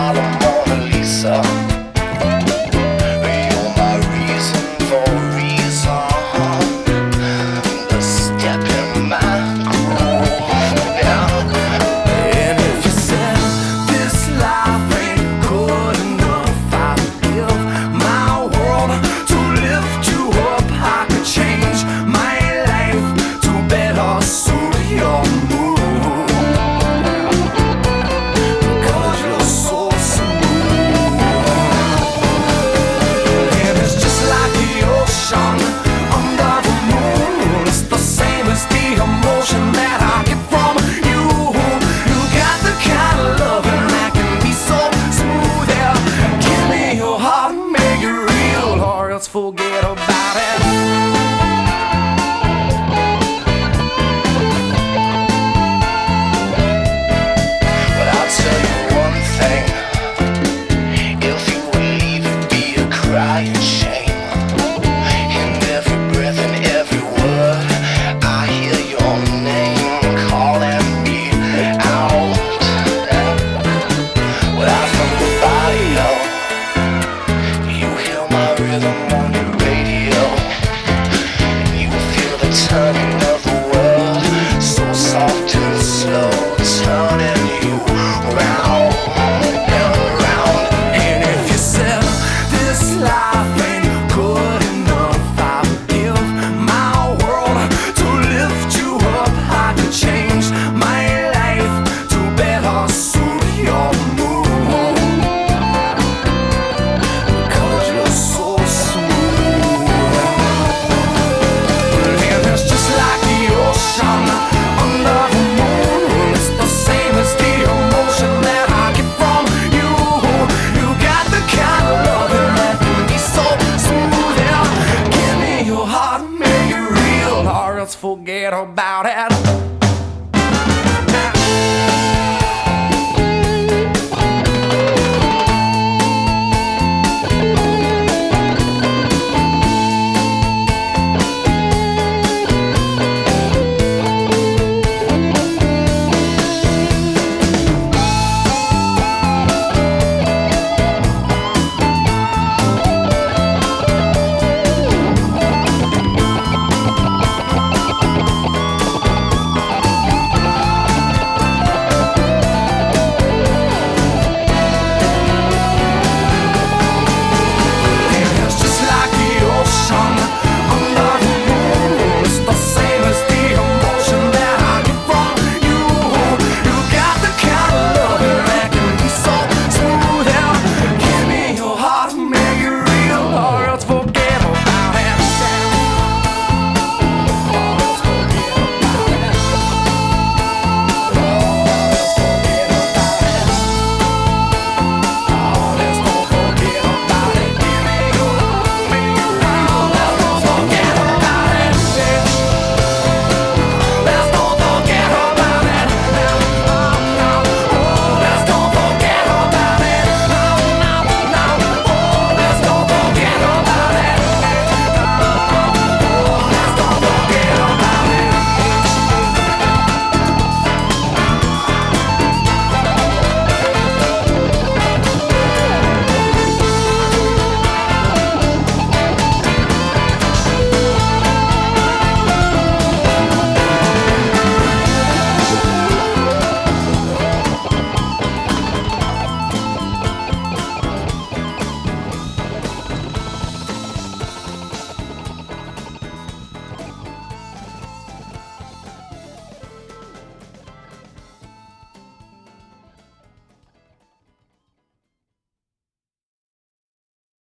smile, the Mona Lisa. You're my reason for reason. The step in my groove, yeah. And if you said this life ain't good enough, I'd give my world to lift you up. I could change my life to better suit your mood. Forget about it. But I'll tell you one thing: if you would leave, it'd be a crying shame. In every breath and every word, I hear your name calling me out. Without from the bio, you hear my rhythm on your radio, and you feel the turning of the world, so soft and slow, turning you round and round. And if you said this life ain't good enough, I would give my world to lift you up. I could change my life to better suit your mood, because you're so smooth. And it's just like the ocean under the moon. It's the same as the emotion that I get from you. You got the kind of loving that can be so smooth. Yeah. Give me your heart, make it real, or else forget about it.